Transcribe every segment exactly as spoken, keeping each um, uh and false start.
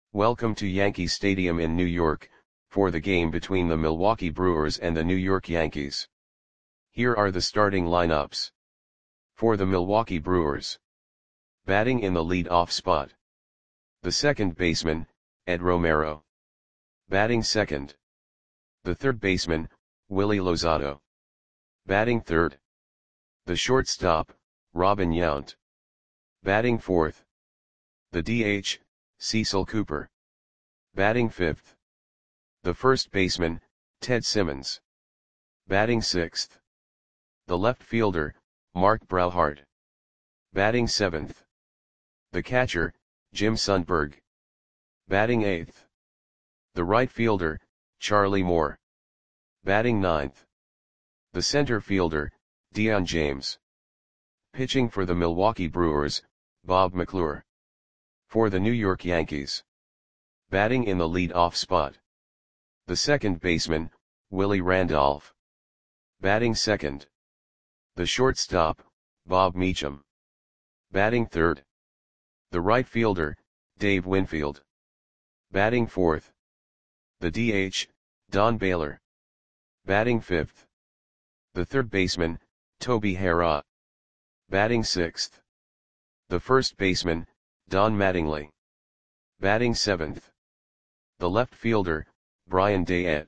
Welcome to Yankee Stadium in New York, for the game between the Milwaukee Brewers and the New York Yankees. Here are the starting lineups. For the Milwaukee Brewers. Batting in the lead-off spot. The second baseman, Ed Romero. Batting second. The third baseman, Willie Lozado. Batting third. The shortstop, Robin Yount. Batting fourth. The D H, Cecil Cooper. Batting fifth. The first baseman, Ted Simmons. Batting sixth. The left fielder, Mark Brauhart. Batting seventh. The catcher, Jim Sundberg. Batting eighth. The right fielder, Charlie Moore. Batting ninth. The center fielder, Dion James. Pitching for the Milwaukee Brewers, Bob McClure. For the New York Yankees. Batting in the lead-off spot. The second baseman, Willie Randolph. Batting second. The shortstop, Bob Meacham. Batting third. The right fielder, Dave Winfield. Batting fourth. The D H, Don Baylor. Batting fifth. The third baseman, Toby Harrah. Batting sixth. The first baseman, Don Mattingly. Batting seventh. The left fielder, Brian Dayette.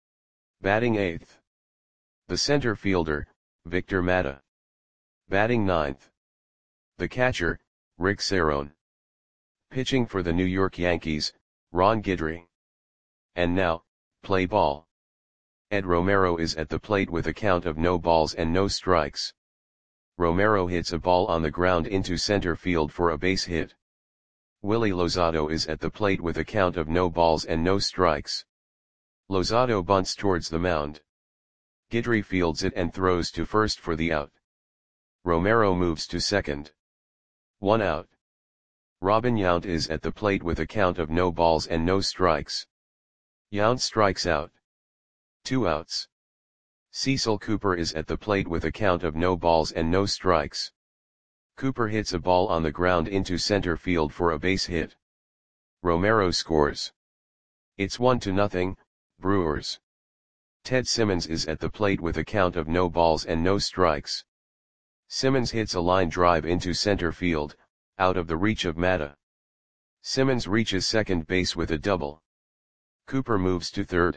Batting eighth. The center fielder, Victor Mata. Batting ninth. The catcher, Rick Cerone. Pitching for the New York Yankees, Ron Guidry. And now, play ball. Ed Romero is at the plate with a count of no balls and no strikes. Romero hits a ball on the ground into center field for a base hit. Willie Lozado is at the plate with a count of no balls and no strikes. Lozado bunts towards the mound. Guidry fields it and throws to first for the out. Romero moves to second. One out. Robin Yount is at the plate with a count of no balls and no strikes. Yount strikes out. Two outs. Cecil Cooper is at the plate with a count of no balls and no strikes. Cooper hits a ball on the ground into center field for a base hit. Romero scores. It's one to nothing, Brewers. Ted Simmons is at the plate with a count of no balls and no strikes. Simmons hits a line drive into center field, out of the reach of Mata. Simmons reaches second base with a double. Cooper moves to third.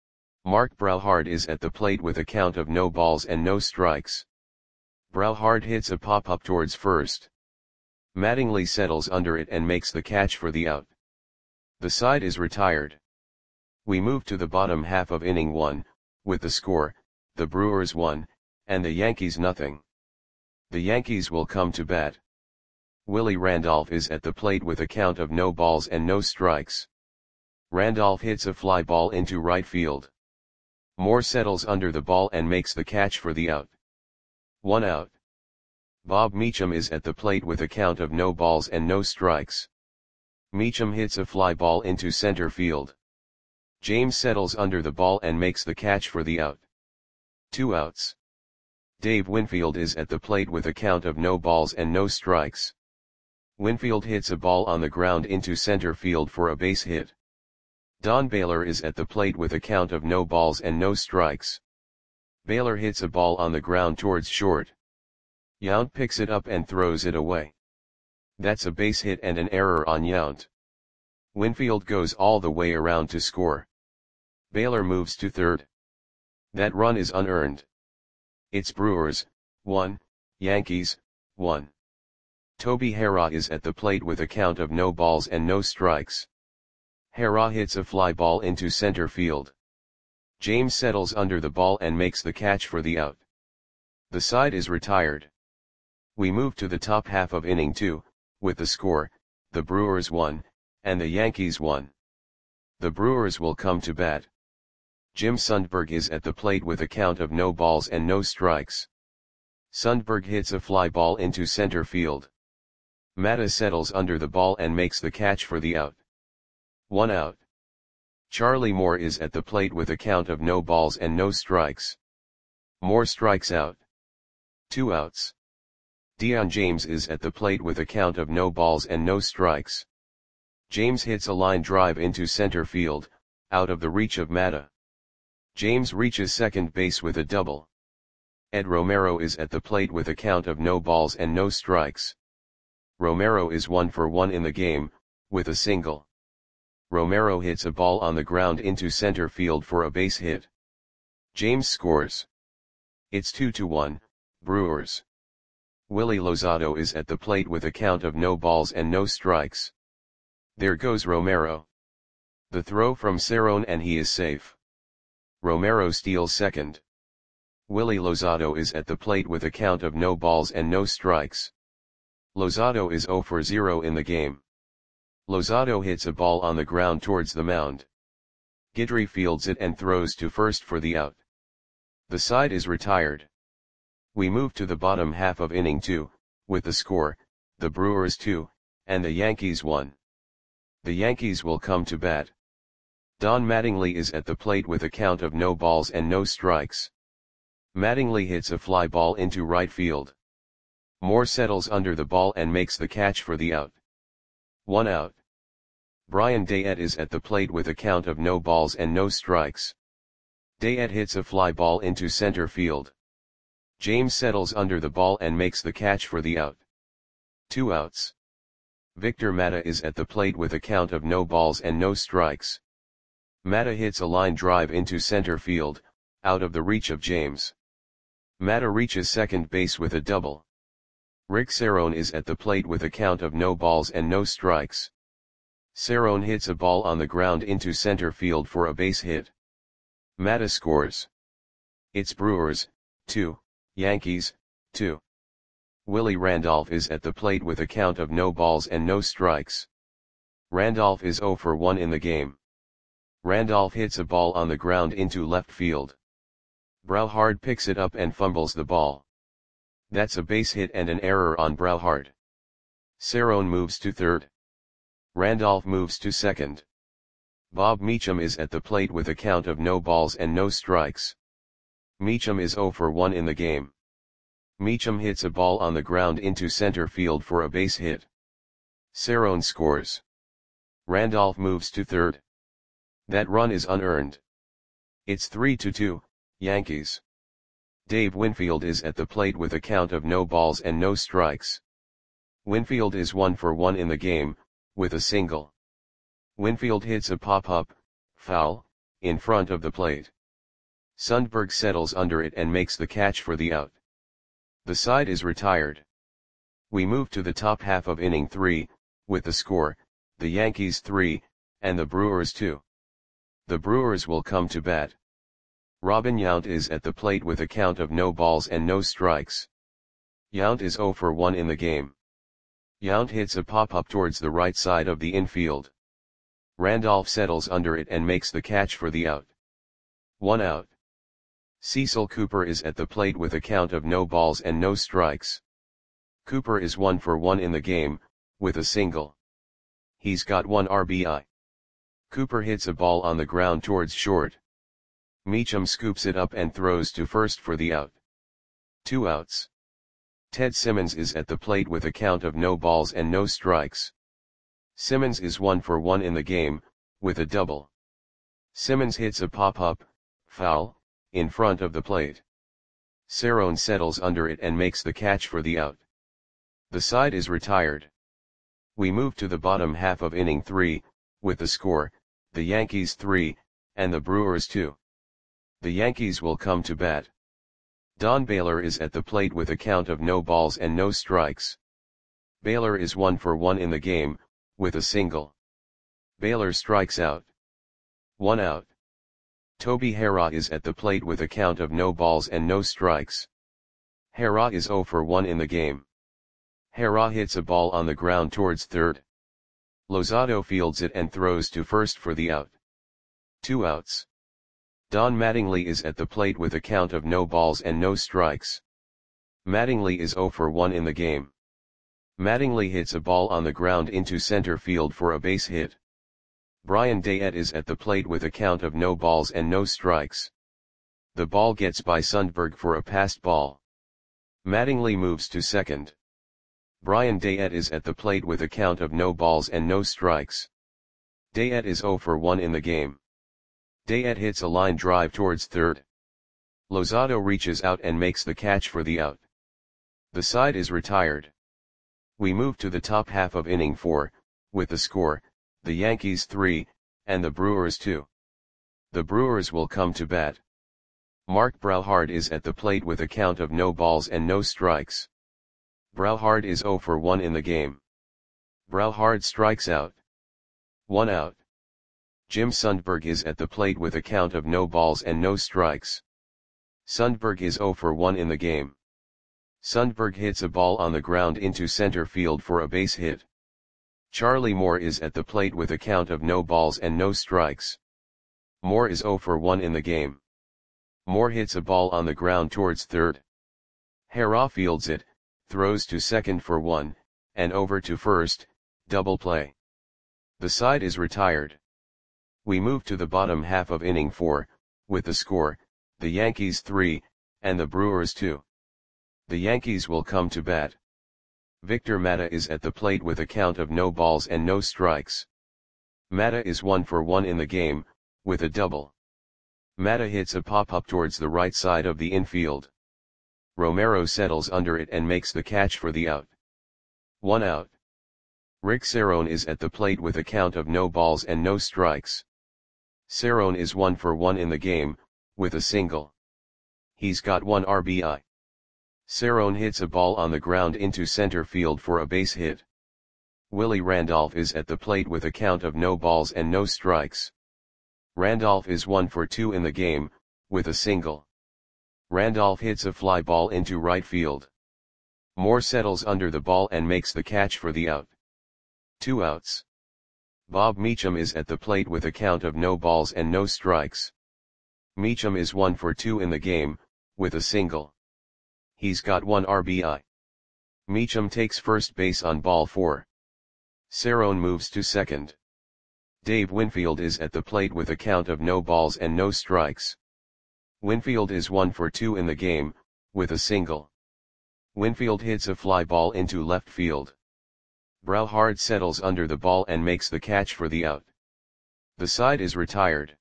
Mark Brauhart is at the plate with a count of no balls and no strikes. Brauhart hits a pop-up towards first. Mattingly settles under it and makes the catch for the out. The side is retired. We move to the bottom half of inning one, with the score, the Brewers one, and the Yankees nothing. The Yankees will come to bat. Willie Randolph is at the plate with a count of no balls and no strikes. Randolph hits a fly ball into right field. Moore settles under the ball and makes the catch for the out. One out. Bob Meacham is at the plate with a count of no balls and no strikes. Meacham hits a fly ball into center field. James settles under the ball and makes the catch for the out. Two outs. Dave Winfield is at the plate with a count of no balls and no strikes. Winfield hits a ball on the ground into center field for a base hit. Don Baylor is at the plate with a count of no balls and no strikes. Baylor hits a ball on the ground towards short. Yount picks it up and throws it away. That's a base hit and an error on Yount. Winfield goes all the way around to score. Baylor moves to third. That run is unearned. It's Brewers, one, Yankees, one. Toby Harrah is at the plate with a count of no balls and no strikes. Harrah hits a fly ball into center field. James settles under the ball and makes the catch for the out. The side is retired. We move to the top half of inning two, with the score, the Brewers one, and the Yankees one. The Brewers will come to bat. Jim Sundberg is at the plate with a count of no balls and no strikes. Sundberg hits a fly ball into center field. Mata settles under the ball and makes the catch for the out. One out. Charlie Moore is at the plate with a count of no balls and no strikes. Moore strikes out. Two outs. Dion James is at the plate with a count of no balls and no strikes. James hits a line drive into center field, out of the reach of Mata. James reaches second base with a double. Ed Romero is at the plate with a count of no balls and no strikes. Romero is one for one in the game, with a single. Romero hits a ball on the ground into center field for a base hit. James scores. It's two to one, Brewers. Willie Lozado is at the plate with a count of no balls and no strikes. There goes Romero. The throw from Cerrone and he is safe. Romero steals second. Willie Lozado is at the plate with a count of no balls and no strikes. Lozado is zero for zero in the game. Lozado hits a ball on the ground towards the mound. Guidry fields it and throws to first for the out. The side is retired. We move to the bottom half of inning two, with the score, the Brewers two, and the Yankees one. The Yankees will come to bat. Don Mattingly is at the plate with a count of no balls and no strikes. Mattingly hits a fly ball into right field. Moore settles under the ball and makes the catch for the out. One out. Brian Dayette is at the plate with a count of no balls and no strikes. Dayette hits a fly ball into center field. James settles under the ball and makes the catch for the out. Two outs. Victor Mata is at the plate with a count of no balls and no strikes. Mata hits a line drive into center field, out of the reach of James. Mata reaches second base with a double. Rick Cerrone is at the plate with a count of no balls and no strikes. Cerrone hits a ball on the ground into center field for a base hit. Mata scores. It's Brewers, two, Yankees, two. Willie Randolph is at the plate with a count of no balls and no strikes. Randolph is zero for one in the game. Randolph hits a ball on the ground into left field. Brauhard picks it up and fumbles the ball. That's a base hit and an error on Brauhard. Cerrone moves to third. Randolph moves to second. Bob Meacham is at the plate with a count of no balls and no strikes. Meacham is zero for one in the game. Meacham hits a ball on the ground into center field for a base hit. Cerrone scores. Randolph moves to third. That run is unearned. It's three to two, Yankees. Dave Winfield is at the plate with a count of no balls and no strikes. Winfield is one for one in the game, with a single. Winfield hits a pop-up, foul, in front of the plate. Sundberg settles under it and makes the catch for the out. The side is retired. We move to the top half of inning three, with the score, the Yankees three, and the Brewers two. The Brewers will come to bat. Robin Yount is at the plate with a count of no balls and no strikes. Yount is zero for one in the game. Yount hits a pop-up towards the right side of the infield. Randolph settles under it and makes the catch for the out. One out. Cecil Cooper is at the plate with a count of no balls and no strikes. Cooper is one for one in the game, with a single. He's got one R B I. Cooper hits a ball on the ground towards short. Meacham scoops it up and throws to first for the out. Two outs. Ted Simmons is at the plate with a count of no balls and no strikes. Simmons is one for one in the game, with a double. Simmons hits a pop-up, foul, in front of the plate. Cerrone settles under it and makes the catch for the out. The side is retired. We move to the bottom half of inning three, with the score, the Yankees three, and the Brewers two. The Yankees will come to bat. Don Baylor is at the plate with a count of no balls and no strikes. Baylor is one for one in the game, with a single. Baylor strikes out. One out. Toby Harrah is at the plate with a count of no balls and no strikes. Harrah is zero for one in the game. Harrah hits a ball on the ground towards third. Lozado fields it and throws to first for the out. Two outs. Don Mattingly is at the plate with a count of no balls and no strikes. Mattingly is zero for one in the game. Mattingly hits a ball on the ground into center field for a base hit. Brian Dayette is at the plate with a count of no balls and no strikes. The ball gets by Sundberg for a passed ball. Mattingly moves to second. Brian Dayette is at the plate with a count of no balls and no strikes. Dayet is zero for one in the game. Dayet hits a line drive towards third. Lozado reaches out and makes the catch for the out. The side is retired. We move to the top half of inning four, with the score, the Yankees three, and the Brewers two. The Brewers will come to bat. Mark Brouhard is at the plate with a count of no balls and no strikes. Brouhard is zero for one in the game. Brouhard strikes out. One out. Jim Sundberg is at the plate with a count of no balls and no strikes. Sundberg is zero for one in the game. Sundberg hits a ball on the ground into center field for a base hit. Charlie Moore is at the plate with a count of no balls and no strikes. Moore is zero for one in the game. Moore hits a ball on the ground towards third. Hara fields it, throws to second for one, and over to first, double play. The side is retired. We move to the bottom half of inning four, with the score, the Yankees three, and the Brewers two. The Yankees will come to bat. Victor Mata is at the plate with a count of no balls and no strikes. Mata is one for one in the game, with a double. Mata hits a pop-up towards the right side of the infield. Romero settles under it and makes the catch for the out. One out. Rick Cerrone is at the plate with a count of no balls and no strikes. Cerrone is one for one in the game, with a single. He's got one R B I. Cerrone hits a ball on the ground into center field for a base hit. Willie Randolph is at the plate with a count of no balls and no strikes. Randolph is one for two in the game, with a single. Randolph hits a fly ball into right field. Moore settles under the ball and makes the catch for the out. Two outs. Bob Meacham is at the plate with a count of no balls and no strikes. Meacham is one for two in the game, with a single. He's got one R B I. Meacham takes first base on ball four. Cerrone moves to second. Dave Winfield is at the plate with a count of no balls and no strikes. Winfield is one for two in the game, with a single. Winfield hits a fly ball into left field. Brouhard settles under the ball and makes the catch for the out. The side is retired.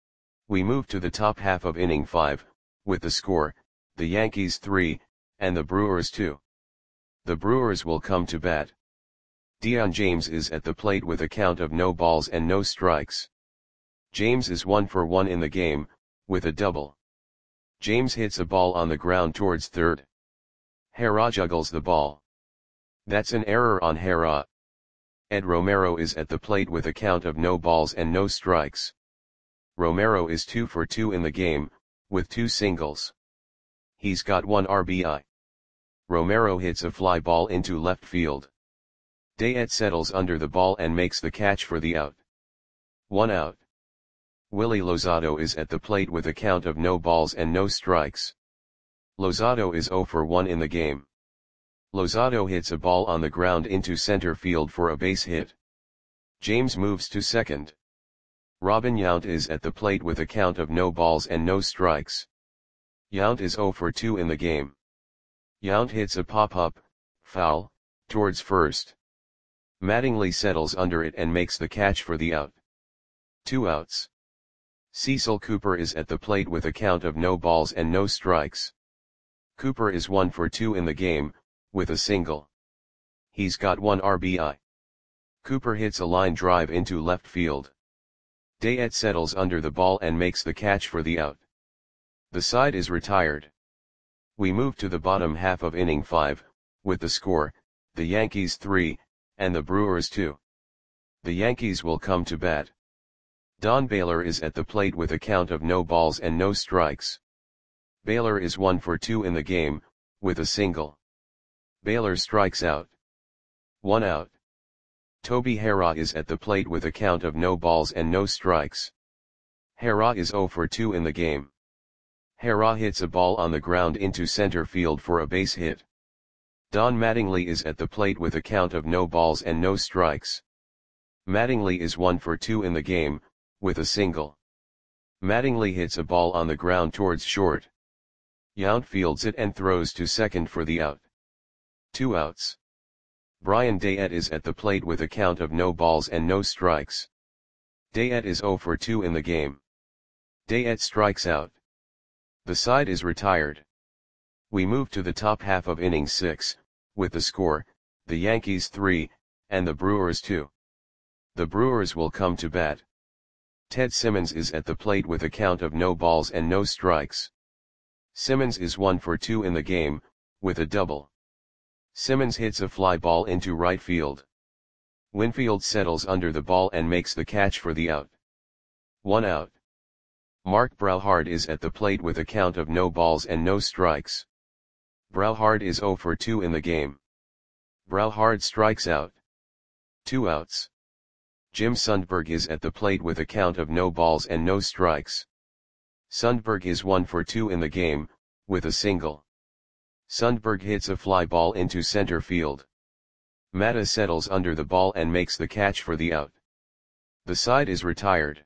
We move to the top half of inning five, with the score, the Yankees three, and the Brewers two. The Brewers will come to bat. Dion James is at the plate with a count of no balls and no strikes. James is one for one in the game, with a double. James hits a ball on the ground towards third. Hara juggles the ball. That's an error on Hara. Ed Romero is at the plate with a count of no balls and no strikes. Romero is two for two in the game, with two singles. He's got one R B I. Romero hits a fly ball into left field. Dayet settles under the ball and makes the catch for the out. One out. Willie Lozado is at the plate with a count of no balls and no strikes. Lozado is zero for one in the game. Lozado hits a ball on the ground into center field for a base hit. James moves to second. Robin Yount is at the plate with a count of no balls and no strikes. Yount is zero for two in the game. Yount hits a pop-up, foul, towards first. Mattingly settles under it and makes the catch for the out. Two outs. Cecil Cooper is at the plate with a count of no balls and no strikes. Cooper is one for two in the game, with a single. He's got one R B I. Cooper hits a line drive into left field. Dayet settles under the ball and makes the catch for the out. The side is retired. We move to the bottom half of inning five, with the score, the Yankees three, and the Brewers two. The Yankees will come to bat. Don Baylor is at the plate with a count of no balls and no strikes. Baylor is one for two in the game, with a single. Baylor strikes out. One out. Toby Hara is at the plate with a count of no balls and no strikes. Hara is zero for two in the game. Hara hits a ball on the ground into center field for a base hit. Don Mattingly is at the plate with a count of no balls and no strikes. Mattingly is one for two in the game, with a single. Mattingly hits a ball on the ground towards short. Yount fields it and throws to second for the out. Two outs. Brian Dayet is at the plate with a count of no balls and no strikes. Dayet is zero for two in the game. Dayet strikes out. The side is retired. We move to the top half of inning six, with the score, the Yankees three, and the Brewers two. The Brewers will come to bat. Ted Simmons is at the plate with a count of no balls and no strikes. Simmons is one for two in the game, with a double. Simmons hits a fly ball into right field. Winfield settles under the ball and makes the catch for the out. One out. Mark Brauhard is at the plate with a count of no balls and no strikes. Brauhard is zero for two in the game. Brauhard strikes out. Two outs. Jim Sundberg is at the plate with a count of no balls and no strikes. Sundberg is one for two in the game, with a single. Sundberg hits a fly ball into center field. Matta settles under the ball and makes the catch for the out. The side is retired.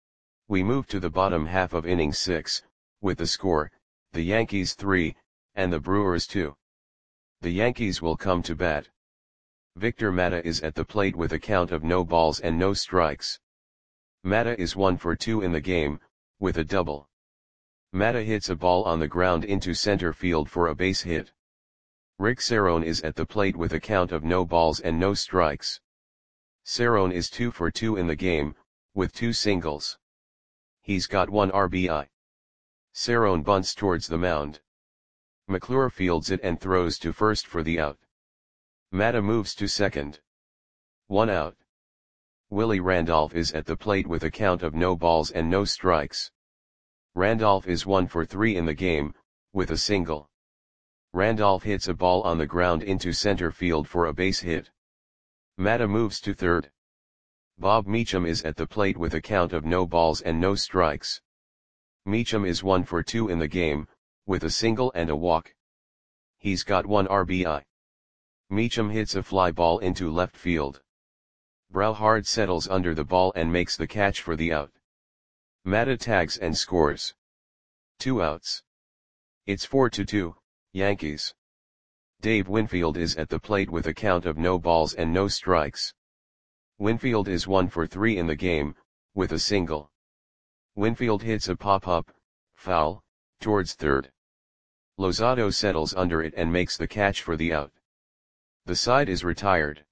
We move to the bottom half of inning six, with the score, the Yankees three, and the Brewers two. The Yankees will come to bat. Victor Matta is at the plate with a count of no balls and no strikes. Matta is one for two in the game, with a double. Matta hits a ball on the ground into center field for a base hit. Rick Cerrone is at the plate with a count of no balls and no strikes. Cerrone is two for two in the game, with two singles. He's got one R B I. Cerrone bunts towards the mound. McClure fields it and throws to first for the out. Matta moves to second. One out. Willie Randolph is at the plate with a count of no balls and no strikes. Randolph is one for three in the game, with a single. Randolph hits a ball on the ground into center field for a base hit. Matta moves to third. Bob Meacham is at the plate with a count of no balls and no strikes. Meacham is one for two in the game, with a single and a walk. He's got one R B I. Meacham hits a fly ball into left field. Brauhard settles under the ball and makes the catch for the out. Matta tags and scores. Two outs. It's four to two, Yankees. Dave Winfield is at the plate with a count of no balls and no strikes. Winfield is one for three in the game, with a single. Winfield hits a pop-up, foul, towards third. Lozado settles under it and makes the catch for the out. The side is retired.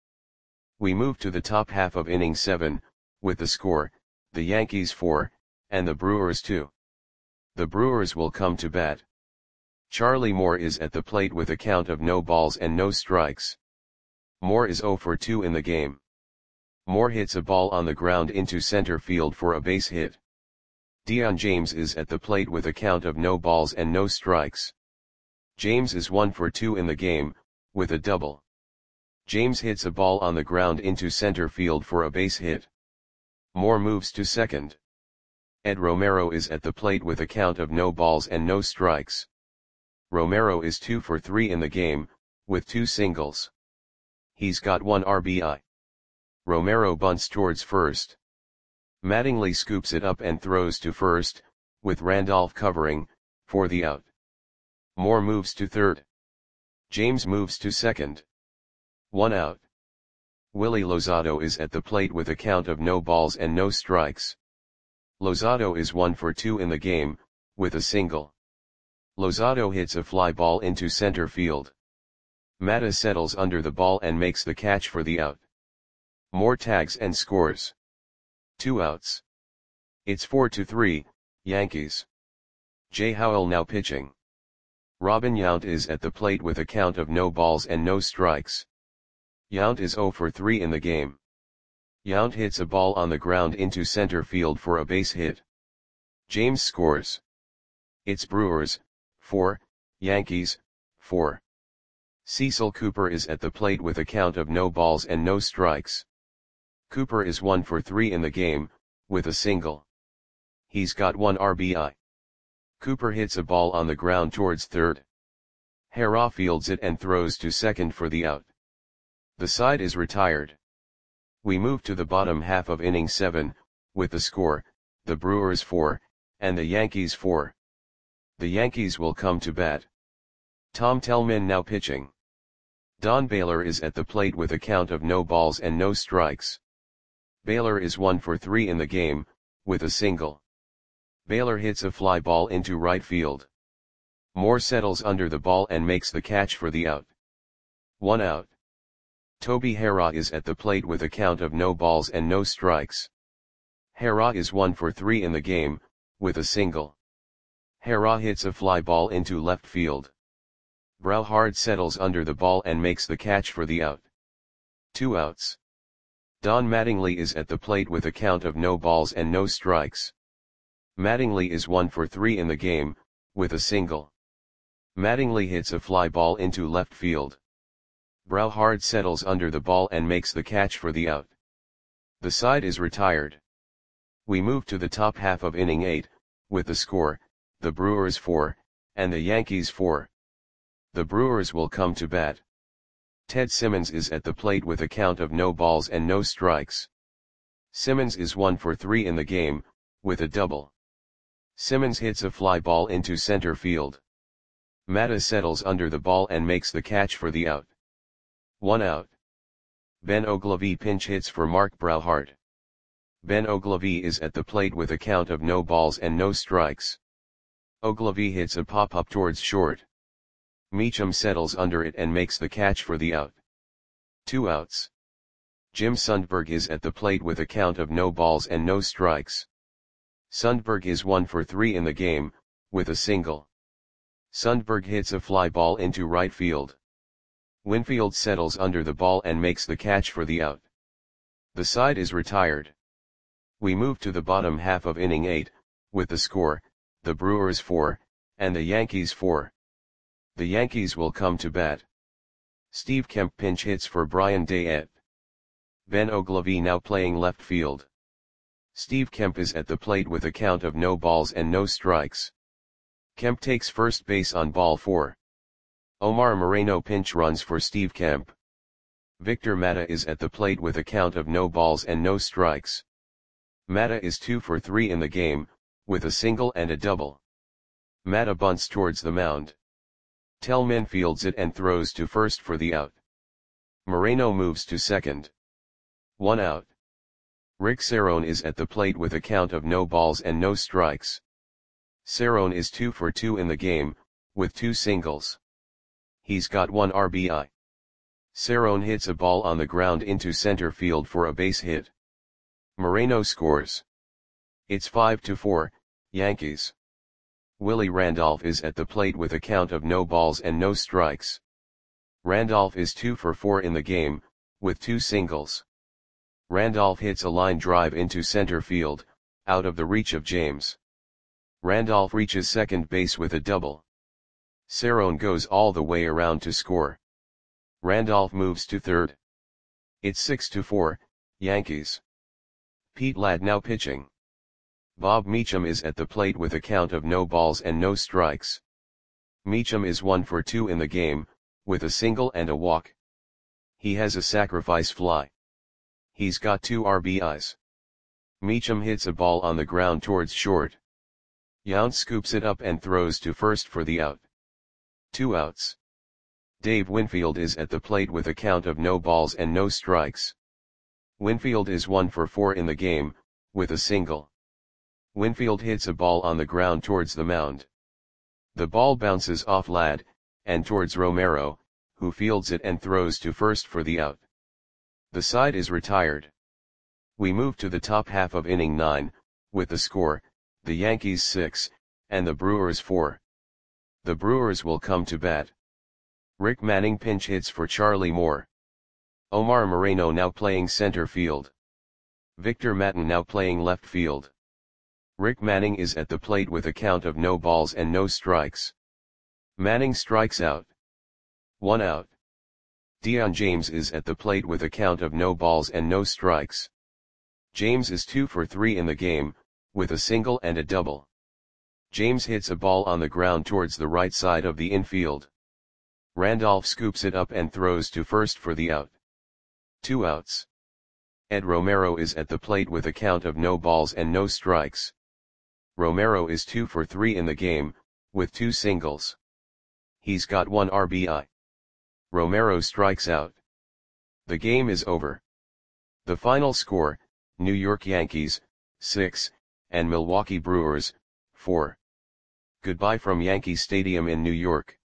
We move to the top half of inning seven, with the score, the Yankees four, and the Brewers two. The Brewers will come to bat. Charlie Moore is at the plate with a count of no balls and no strikes. Moore is zero for two in the game. Moore hits a ball on the ground into center field for a base hit. Dion James is at the plate with a count of no balls and no strikes. James is one for two in the game, with a double. James hits a ball on the ground into center field for a base hit. Moore moves to second. Ed Romero is at the plate with a count of no balls and no strikes. Romero is two for three in the game, with two singles. He's got one R B I. Romero bunts towards first. Mattingly scoops it up and throws to first, with Randolph covering, for the out. Moore moves to third. James moves to second. One out. Willie Lozado is at the plate with a count of no balls and no strikes. Lozado is one for two in the game, with a single. Lozado hits a fly ball into center field. Matta settles under the ball and makes the catch for the out. Moore tags and scores. Two outs. It's four to three, Yankees. Jay Howell now pitching. Robin Yount is at the plate with a count of no balls and no strikes. Yount is zero for three in the game. Yount hits a ball on the ground into center field for a base hit. James scores. It's Brewers, four, Yankees, four. Cecil Cooper is at the plate with a count of no balls and no strikes. Cooper is one for three in the game, with a single. He's got one R B I. Cooper hits a ball on the ground towards third. Harrah fields it and throws to second for the out. The side is retired. We move to the bottom half of inning seven, with the score, the Brewers four, and the Yankees four. The Yankees will come to bat. Tom Tellman now pitching. Don Baylor is at the plate with a count of no balls and no strikes. Baylor is one for three in the game, with a single. Baylor hits a fly ball into right field. Moore settles under the ball and makes the catch for the out. One out. Toby Harrah is at the plate with a count of no balls and no strikes. Harrah is one for three in the game, with a single. Harrah hits a fly ball into left field. Browhard settles under the ball and makes the catch for the out. Two outs. Don Mattingly is at the plate with a count of no balls and no strikes. Mattingly is one for three in the game, with a single. Mattingly hits a fly ball into left field. Browhard settles under the ball and makes the catch for the out. The side is retired. We move to the top half of inning eight, with the score, the Brewers four, and the Yankees four. The Brewers will come to bat. Ted Simmons is at the plate with a count of no balls and no strikes. Simmons is one for three in the game, with a double. Simmons hits a fly ball into center field. Matta settles under the ball and makes the catch for the out. One out. Ben Oglivie pinch hits for Mark Browhard. Ben Oglivie is at the plate with a count of no balls and no strikes. Oglivie hits a pop-up towards short. Meacham settles under it and makes the catch for the out. Two outs. Jim Sundberg is at the plate with a count of no balls and no strikes. Sundberg is one for three in the game, with a single. Sundberg hits a fly ball into right field. Winfield settles under the ball and makes the catch for the out. The side is retired. We move to the bottom half of inning eight, with the score, the Brewers four, and the Yankees four. The Yankees will come to bat. Steve Kemp pinch hits for Brian Day. Ben Oglivie now playing left field. Steve Kemp is at the plate with a count of no balls and no strikes. Kemp takes first base on ball four. Omar Moreno pinch runs for Steve Kemp. Victor Matta is at the plate with a count of no balls and no strikes. Matta is two for three in the game, with a single and a double. Matta bunts towards the mound. Tellman fields it and throws to first for the out. Moreno moves to second. One out. Rick Cerrone is at the plate with a count of no balls and no strikes. Cerrone is two for two in the game, with two singles. He's got one R B I. Cerrone hits a ball on the ground into center field for a base hit. Moreno scores. It's five to four, Yankees. Willie Randolph is at the plate with a count of no balls and no strikes. Randolph is two for four in the game, with two singles. Randolph hits a line drive into center field, out of the reach of James. Randolph reaches second base with a double. Cerrone goes all the way around to score. Randolph moves to third. It's six to four, Yankees. Pete Ladd now pitching. Bob Meacham is at the plate with a count of no balls and no strikes. Meacham is one for two in the game, with a single and a walk. He has a sacrifice fly. He's got two R B Is. Meacham hits a ball on the ground towards short. Yount scoops it up and throws to first for the out. Two outs. Dave Winfield is at the plate with a count of no balls and no strikes. Winfield is one for four in the game, with a single. Winfield hits a ball on the ground towards the mound. The ball bounces off Ladd, and towards Romero, who fields it and throws to first for the out. The side is retired. We move to the top half of inning nine, with the score, the Yankees six, and the Brewers four. The Brewers will come to bat. Rick Manning pinch hits for Charlie Moore. Omar Moreno now playing center field. Victor Matten now playing left field. Rick Manning is at the plate with a count of no balls and no strikes. Manning strikes out. One out. Dion James is at the plate with a count of no balls and no strikes. James is two for three in the game, with a single and a double. James hits a ball on the ground towards the right side of the infield. Randolph scoops it up and throws to first for the out. Two outs. Ed Romero is at the plate with a count of no balls and no strikes. Romero is two for three in the game, with two singles. He's got one R B I. Romero strikes out. The game is over. The final score, New York Yankees, six, and Milwaukee Brewers, four. Goodbye from Yankee Stadium in New York.